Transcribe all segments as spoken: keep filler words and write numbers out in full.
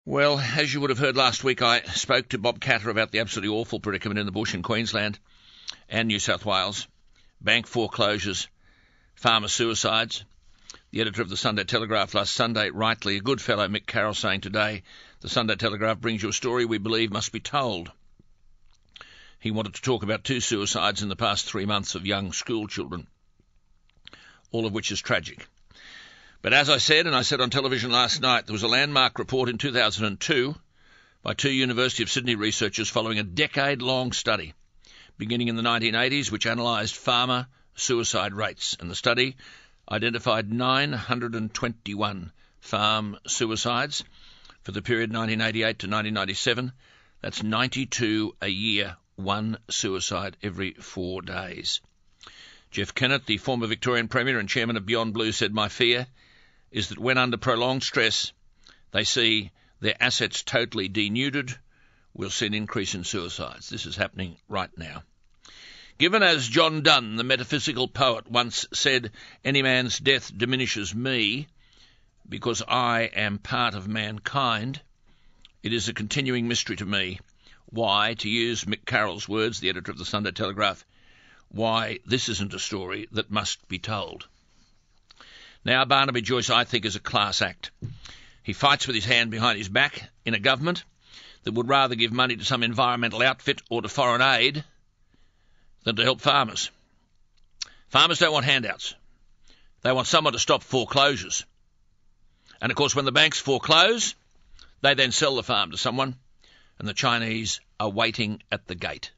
Well, as you would have heard last week, I spoke to Bob Catter about the absolutely awful predicament in the bush in Queensland and New South Wales, bank foreclosures, farmer suicides. The editor of the Sunday Telegraph last Sunday, rightly, a good fellow, Mick Carroll, saying today, the Sunday Telegraph brings you a story we believe must be told. He wanted to talk about two suicides in the past three months of young school children, all of which is tragic. But as I said, and I said on television last night, there was a landmark report in two thousand two by two University of Sydney researchers following a decade-long study, beginning in the nineteen eighties, which analysed farmer suicide rates. And the study identified nine hundred twenty-one farm suicides for the period nineteen eighty-eight to nineteen ninety-seven. That's ninety-two a year, one suicide every four days. Jeff Kennett, the former Victorian Premier and Chairman of Beyond Blue, said, "My fear is that when under prolonged stress they see their assets totally denuded, we'll see an increase in suicides." This is happening right now. Given, as John Donne, the metaphysical poet, once said, "Any man's death diminishes me because I am part of mankind," it is a continuing mystery to me why, to use Mick Carroll's words, the editor of the Sunday Telegraph, why this isn't a story that must be told. Now, Barnaby Joyce, I think, is a class act. He fights with his hand behind his back in a government that would rather give money to some environmental outfit or to foreign aid than to help farmers. Farmers don't want handouts. They want someone to stop foreclosures. And, of course, when the banks foreclose, they then sell the farm to someone, and the Chinese are waiting at the gate.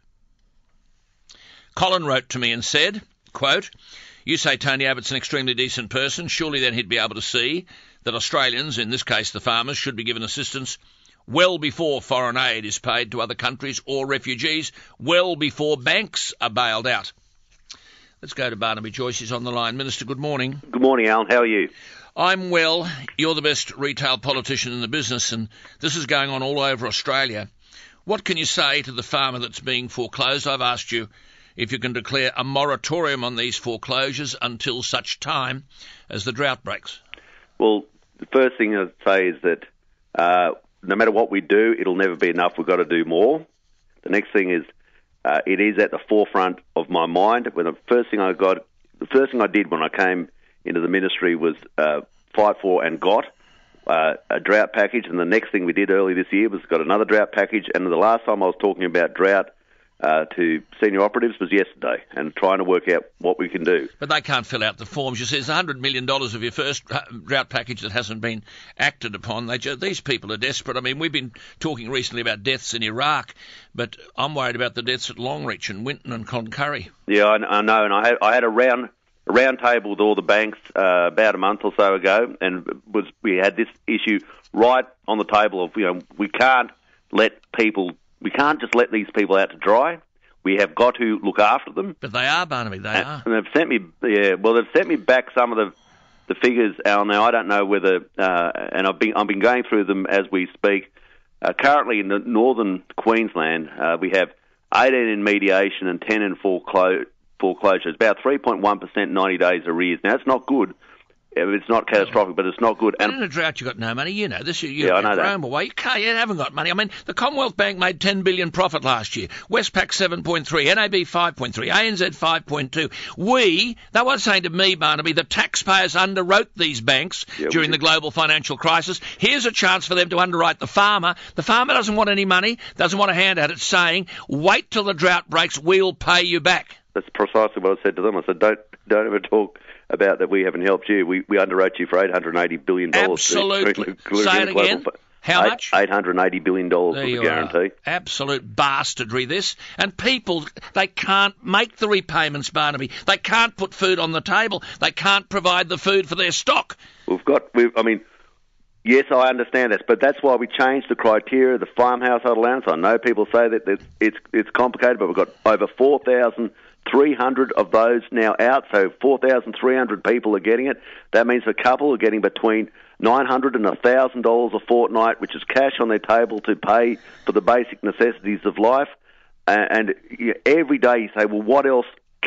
Colin wrote to me and said, quote, "You say Tony Abbott's an extremely decent person. Surely then he'd be able to see that Australians, in this case the farmers, should be given assistance well before foreign aid is paid to other countries or refugees, well before banks are bailed out." Let's go to Barnaby Joyce. He's on the line. Minister, good morning. Good morning, Alan. How are you? I'm well. You're the best retail politician in the business, and this is going on all over Australia. What can you say to the farmer that's being foreclosed? I've asked you if you can declare a moratorium on these foreclosures until such time as the drought breaks. Well, the first thing I'd say is that uh, no matter what we do, it'll never be enough. We've got to do more. The next thing is uh, it is at the forefront of my mind. When the first thing I got, the first thing I did when I came into the ministry was uh, fight for and got uh, a drought package. And the next thing we did early this year was got another drought package. And the last time I was talking about drought Uh, to senior operatives was yesterday, and trying to work out what we can do. But they can't fill out the forms. You see, there's one hundred million dollars of your first drought package that hasn't been acted upon. They just, these people are desperate. I mean, we've been talking recently about deaths in Iraq, but I'm worried about the deaths at Longreach and Winton and Cloncurry. Yeah, I, I know, and I had, I had a round a round table with all the banks uh, about a month or so ago, and was we had this issue right on the table of, you know, we can't let people... We can't just let these people out to dry. We have got to look after them. But they are, Barnaby, they and, are. And they've sent me, yeah, well, they've sent me back some of the the figures, Al. Now, I don't know whether, uh, and I've been I've been going through them as we speak. Uh, currently, in the northern Queensland, uh, we have eighteen in mediation and ten in foreclo- foreclosure. It's about three point one percent ninety days arrears. Now, it's not good. It's not catastrophic, but it's not good. And in a drought, you've got no money. You know this. You, you, yeah, I know that. that. Away. You, can't, you haven't got money. I mean, the Commonwealth Bank made ten billion dollars profit last year. Westpac seven point three, N A B five point three, A N Z five point two. We, they were saying to me, Barnaby, the taxpayers underwrote these banks yeah, during the global financial crisis. Here's a chance for them to underwrite the farmer. The farmer doesn't want any money, doesn't want a handout. It's saying, wait till the drought breaks, we'll pay you back. That's precisely what I said to them. I said, don't don't ever talk about that we haven't helped you. We we underwrote you for eight hundred eighty billion dollars. Absolutely. Say it again. How much? eight hundred eighty billion dollars was the guarantee. Are. Absolute bastardry, this. And people, they can't make the repayments, Barnaby. They can't put food on the table. They can't provide the food for their stock. We've got, we've, I mean, yes, I understand this, but that's why we changed the criteria, the farm household allowance. I know people say that it's it's, it's complicated, but we've got over four thousand three hundred of those now out, so four thousand three hundred people are getting it. That means a couple are getting between nine hundred dollars and one thousand dollars a fortnight, which is cash on their table to pay for the basic necessities of life. And every day you say, well, what else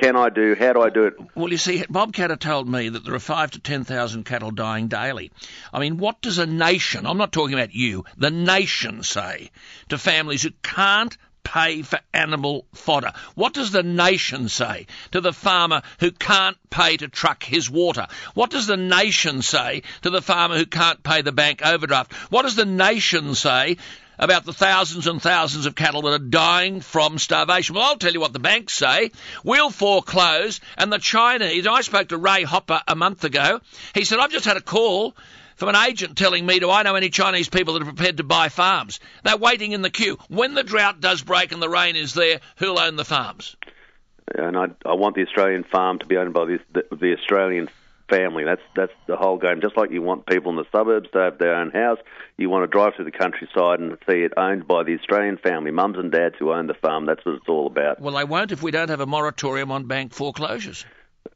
can I do? How do I do it? Well, you see, Bob Katter told me that there are five to ten thousand cattle dying daily. I mean, what does a nation, I'm not talking about you, the nation say to families who can't pay for animal fodder? What does the nation say to the farmer who can't pay to truck his water? What does the nation say to the farmer who can't pay the bank overdraft? What does the nation say about the thousands and thousands of cattle that are dying from starvation? Well, I'll tell you what the banks say. We'll foreclose, and the Chinese... I spoke to Ray Hopper a month ago. He said, I've just had a call from an agent telling me, do I know any Chinese people that are prepared to buy farms? They're waiting in the queue. When the drought does break and the rain is there, who'll own the farms? And I, I want the Australian farm to be owned by the, the, the Australian family. That's that's the whole game. Just like you want people in the suburbs to have their own house, you want to drive through the countryside and see it owned by the Australian family, mums and dads who own the farm. That's what it's all about. Well, they won't if we don't have a moratorium on bank foreclosures.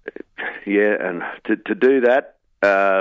Yeah, and to, to do that, Uh,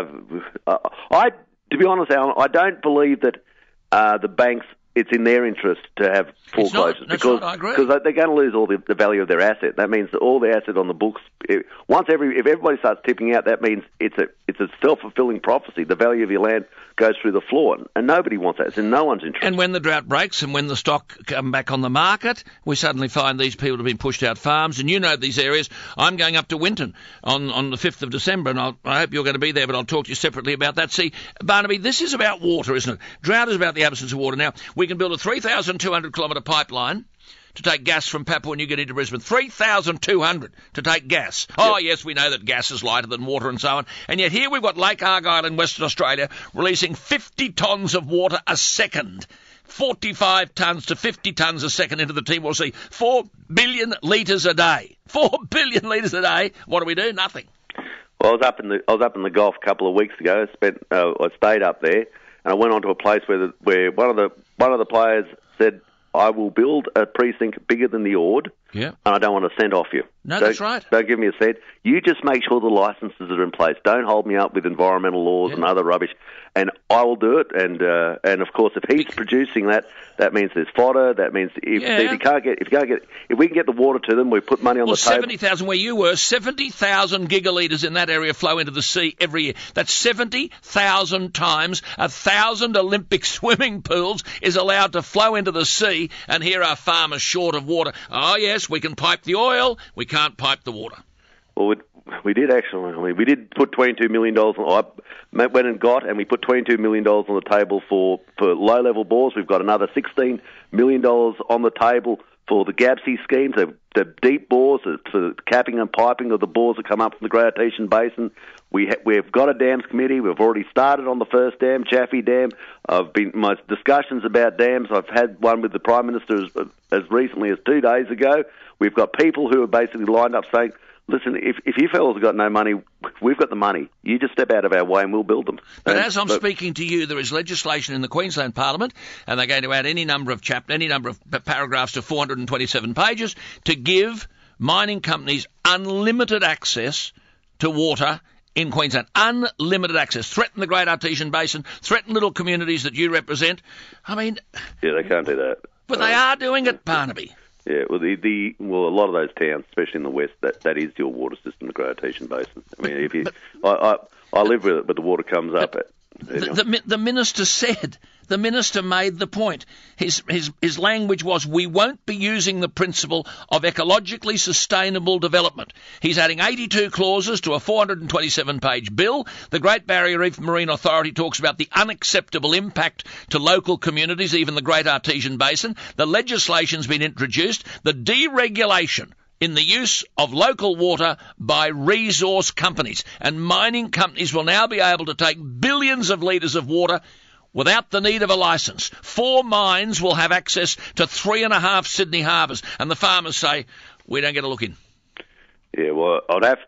I, to be honest, Alan, I don't believe that uh, the banks, it's in their interest to have foreclosures, because right, because they're going to lose all the, the value of their asset. That means that all the asset on the books, it, once every if everybody starts tipping out, that means it's a it's a self-fulfilling prophecy. The value of your land goes through the floor, and, and nobody wants that. It's in no one's interest. And when the drought breaks and when the stock come back on the market, we suddenly find these people have been pushed out farms. And you know these areas. I'm going up to Winton on, on the fifth of December, and I'll, I hope you're going to be there, but I'll talk to you separately about that. See, Barnaby, this is about water, isn't it? Drought is about the absence of water. Now, we can build a three thousand two hundred kilometre pipeline to take gas from Papua New Guinea to Brisbane. three thousand two hundred to take gas. Oh, yes, we know that gas is lighter than water and so on. And yet here we've got Lake Argyle in Western Australia releasing fifty tonnes of water a second. forty-five tonnes to fifty tonnes a second into the Timor Sea. Four billion litres a day. Four billion litres a day. What do we do? Nothing. Well, I was up in the I was up in the Gulf a couple of weeks ago. I spent uh, I stayed up there, and I went on to a place where the, where one of the one of the players said, I will build a precinct bigger than the Ord, yeah. and I don't want a cent off you. No, so that's right. Don't give me a cent. You just make sure the licences are in place. Don't hold me up with environmental laws yeah. and other rubbish, and I will do it. And uh, and of course, if he's producing that, that means there's fodder. That means if, yeah. if you can't get if you can't get if we can get the water to them, we put money on well, the table. seventy thousand where you were, seventy thousand gigalitres in that area flow into the sea every year. That's seventy thousand times a thousand Olympic swimming pools is allowed to flow into the sea, and here are farmers short of water. Oh yes, we can pipe the oil, we can't pipe the water. Well, we, we did actually. I mean, we did put twenty-two million dollars on. I went and got, and we put twenty-two million dollars on the table for, for low-level bores. We've got another sixteen million dollars on the table for the G A B S I schemes, the, the deep bores, for the capping and piping of the bores that come up from the Great Artesian Basin. We ha- we've got a dams committee. We've already started on the first dam, Chaffey Dam. I've been my discussions about dams. I've had one with the Prime Minister as, as recently as two days ago. We've got people who are basically lined up saying, listen, if, if you fellas have got no money, we've got the money. You just step out of our way and we'll build them. But and, as I'm but, speaking to you, there is legislation in the Queensland Parliament, and they're going to add any number of chap- any number of paragraphs to four hundred twenty-seven pages to give mining companies unlimited access to water in Queensland. Unlimited access. Threaten the Great Artesian Basin, threaten little communities that you represent. I mean... Yeah, they can't do that. But they are doing it, Barnaby. Yeah, well, the, the well, a lot of those towns, especially in the west, that, that is your water system, the Great Artesian Basin. I mean, if you, but, I, I I live with it, but the water comes up. At, the, the, the minister said, the minister made the point. His his his language was, we won't be using the principle of ecologically sustainable development. He's adding eighty-two clauses to a four hundred twenty-seven page bill. The Great Barrier Reef Marine Authority talks about the unacceptable impact to local communities, even the Great Artesian Basin. The legislation's been introduced. The deregulation in the use of local water by resource companies. And mining companies will now be able to take billions of litres of water without the need of a licence. Four mines will have access to three and a half Sydney harbours. And the farmers say, we don't get a look in. Yeah, well, I'd have...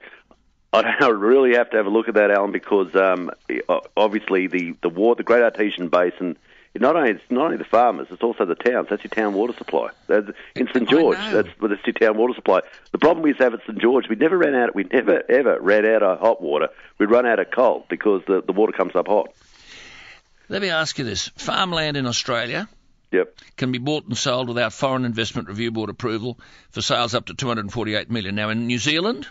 I'd really have to have a look at that, Alan, because um, obviously the, the water, the Great Artesian Basin, it not only it's not only the farmers, it's also the towns. That's your town water supply. In St George, that's that's your town water supply. The problem we used to have at St George, we never ran out. We never ever ran out of hot water. We'd run out of cold because the the water comes up hot. Let me ask you this: farmland in Australia Yep. can be bought and sold without Foreign Investment Review Board approval for sales up to two hundred forty-eight million dollars. Now, in New Zealand,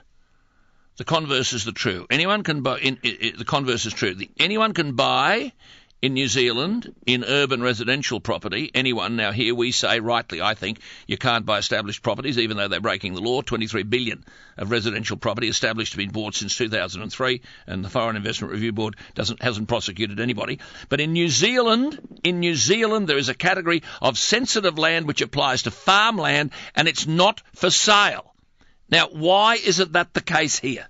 the converse is the true. Anyone can buy. In, in, in, the converse is true. The, anyone can buy in New Zealand in urban residential property. Anyone. Now, here we say rightly, I think, you can't buy established properties, even though they're breaking the law. twenty-three billion dollars of residential property established to be bought since two thousand three, and the Foreign Investment Review Board doesn't hasn't prosecuted anybody. But in New Zealand, in New Zealand, there is a category of sensitive land which applies to farmland, and it's not for sale. Now, why isn't that the case here?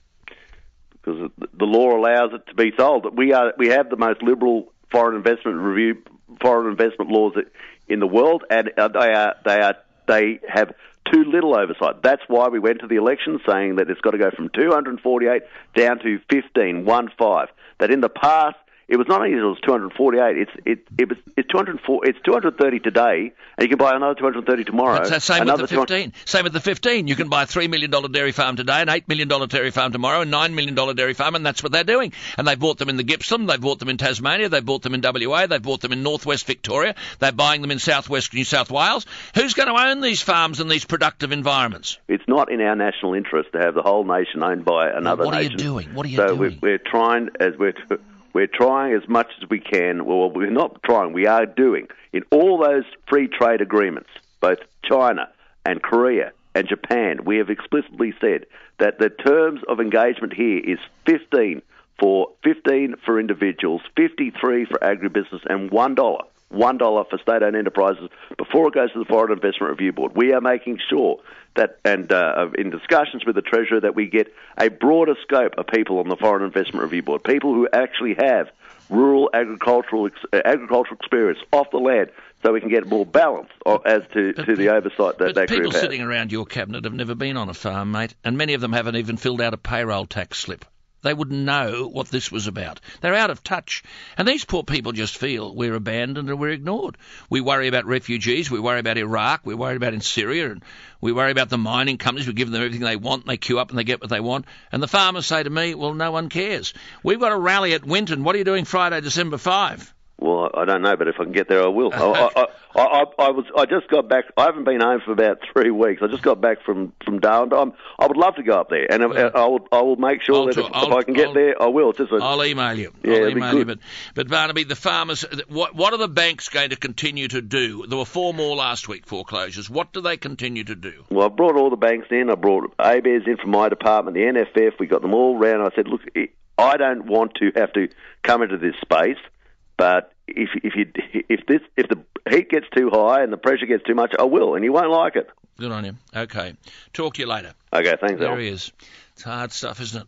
Because the law allows it to be sold. We are we have the most liberal foreign investment review, foreign investment laws in the world, and they are they are they have too little oversight. That's why we went to the election saying that it's got to go from two hundred forty-eight down to fifteen, one five. That in the past it was not only that it was two hundred forty-eight, it's it it was it's two hundred four, it's two hundred thirty today, and you can buy another two hundred thirty tomorrow. That's the same with the fifteen. Same with the fifteen. You can buy a three million dollars dairy farm today, an eight million dollars dairy farm tomorrow, a nine million dollars dairy farm, and that's what they're doing. And they've bought them in the Gippsland, they've bought them in Tasmania, they've bought them in W A, they've bought them in northwest Victoria, they're buying them in southwest New South Wales. Who's going to own these farms and these productive environments? It's not in our national interest to have the whole nation owned by another well, what nation. What are you doing? What are you so doing? So we're, we're trying, as we're... T- We're trying as much as we can. Well, we're not trying. We are doing. In all those free trade agreements, both China and Korea and Japan, we have explicitly said that the terms of engagement here is fifteen for fifteen for individuals, fifty-three for agribusiness, and one dollar. One dollar for state-owned enterprises before it goes to the Foreign Investment Review Board. We are making sure that, and uh, in discussions with the Treasurer, that we get a broader scope of people on the Foreign Investment Review Board, people who actually have rural agricultural ex- uh, agricultural experience off the land, so we can get more balance as to, to the oversight that that group has. People sitting around your cabinet have never been on a farm, mate, and many of them haven't even filled out a payroll tax slip. They wouldn't know what this was about. They're out of touch. And these poor people just feel we're abandoned and we're ignored. We worry about refugees. We worry about Iraq. We worry about in Syria. And we worry about the mining companies. We give them everything they want. And they queue up and they get what they want. And the farmers say to me, well, no one cares. We've got a rally at Winton. What are you doing Friday, December fifth? Well, I don't know, but if I can get there, I will. I, I, I, I, I was. I just got back. I haven't been home for about three weeks. I just got back from from Darwin. I'm, I would love to go up there, and yeah. I, I will. I will make sure I'll that talk, if, if I can get I'll, there, I will. Just a, I'll email you. Yeah, I'll email you. But, but Barnaby, the farmers. What what are the banks going to continue to do? There were four more last week foreclosures. What do they continue to do? Well, I brought all the banks in. I brought A B A S in from my department, the N F F. We got them all round. I said, look, I don't want to have to come into this space. But if if you if this if the heat gets too high and the pressure gets too much, I will, and you won't like it. Good on you. Okay. Talk to you later. Okay, thanks, There Al. he is. It's hard stuff, isn't it?